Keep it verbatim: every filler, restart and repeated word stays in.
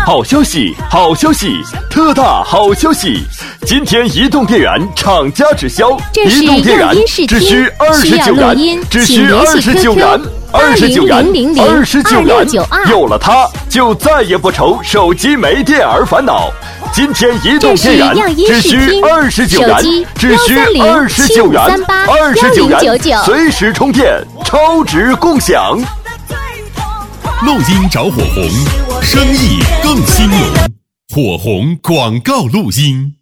好消息，好消息，特大好消息！今天移动电源厂家直销，移动电源只需二十九元，只需二十九元，二十九元，二十九元，有了它就再也不愁手机没电而烦恼。今天移动电源只需二十九元，只需二十九元，二十九元，随时充电，超值共享。 录音找火红，生意更兴隆，火红广告录音。